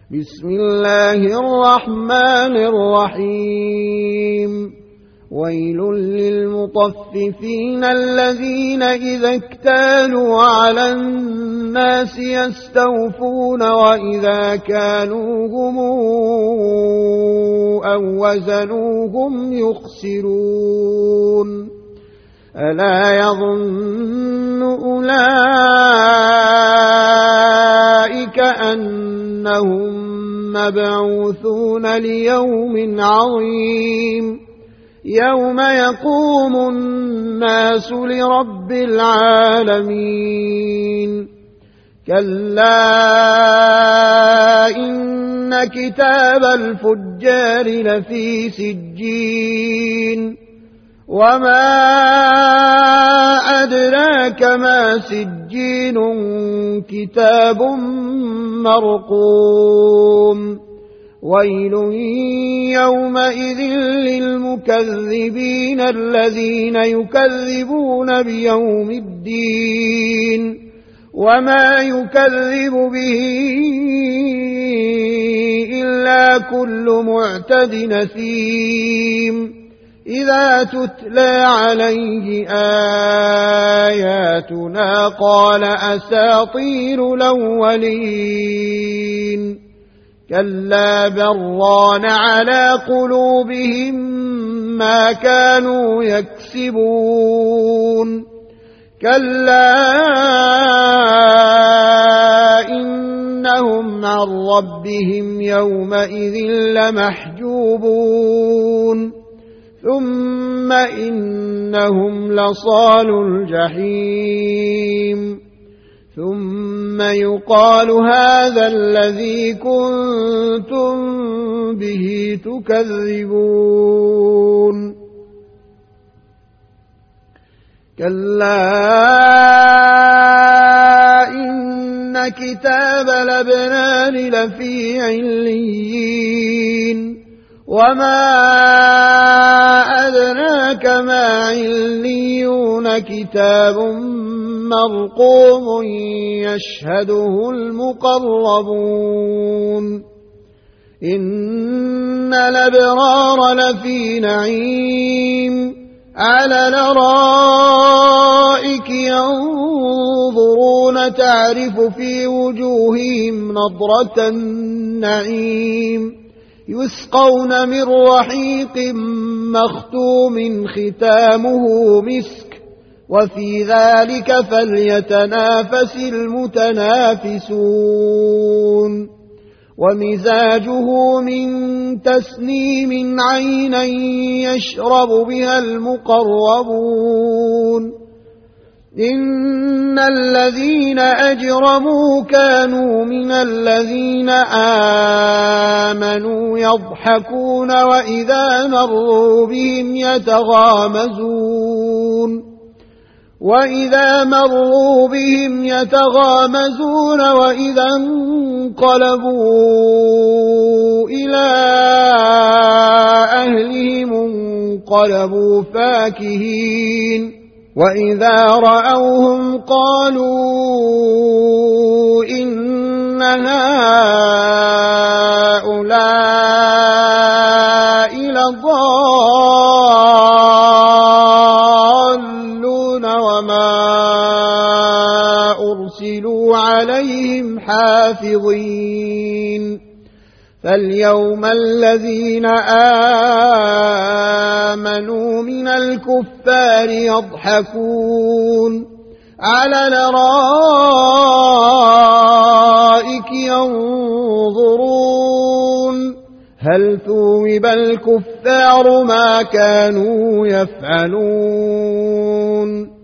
بسم الله الرحمن الرحيم ويل للمطففين الذين إذا اكتالوا على الناس يستوفون وإذا كانوهم أو وزنوهم يخسرون ألا يظن أولئك أنهم مبعوثون ليوم عظيم يوم يقوم الناس لرب العالمين كلا إن كتاب الفجار لفي سجين وما أدراك ما سجين كتاب مرقوم ويل يومئذ للمكذبين الذين يكذبون بيوم الدين وما يكذب به إلا كل معتد نثيم إذا تتلى عليه آياتنا قال أساطير الأولين كلا بران على قلوبهم ما كانوا يكسبون كلا إنهم عن ربهم يومئذ لمحجوبون ثم إنهم لصالوا الجحيم ثم يقال هذا الذي كنتم به تكذبون كلا إن كتاب الأبرار لفي عليين وما أدراك ما عليون كتاب مرقوم يشهده المقربون إن الأبرار لفي نعيم على الأرائك ينظرون تعرف في وجوههم نضرة النعيم يسقون من رحيق مختوم ختامه مسك وفي ذلك فليتنافس المتنافسون ومزاجه من تسنيم عينا يشرب بها المقربون إن الذين أجرموا كانوا من الذين آمنوا يضحكون وإذا مروا بهم يتغامزون وإذا انقلبوا إلى أهلهم انقلبوا فاكهين وإذا رأوهم قالوا إن هؤلاء لضالون وما أرسلوا عليهم حافظين فاليوم الذين آمنوا من الكفار يضحكون على الأرائك ينظرون هل ثوب الكفار ما كانوا يفعلون